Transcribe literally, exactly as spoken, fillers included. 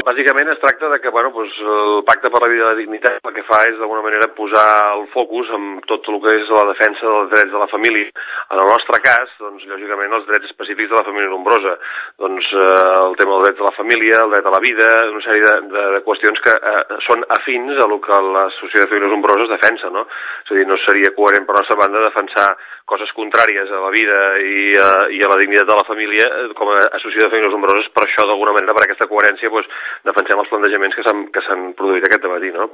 Bàsicament es tracta de que bueno, doncs, el Pacte per la Vida i la Dignitat el que fa és d'alguna manera posar el focus en tot el que és la defensa dels drets de la família. En el nostre cas, doncs, lògicament, els drets específics de la família nombrosa. Doncs eh, el tema dels drets de la família, el dret a la vida, una sèrie de, de, de qüestions que eh, són afins a lo que l'Associació de Famílies Nombroses defensa, no? És a dir, no seria coherent per la nostra banda defensar coses contràries a la vida i, uh, i a la dignitat de la família com a associació de famílies nombroses. Per això, d'alguna manera, per aquesta coherència, doncs, defensem els plantejaments que s'han que s'han produït aquest dematí, no?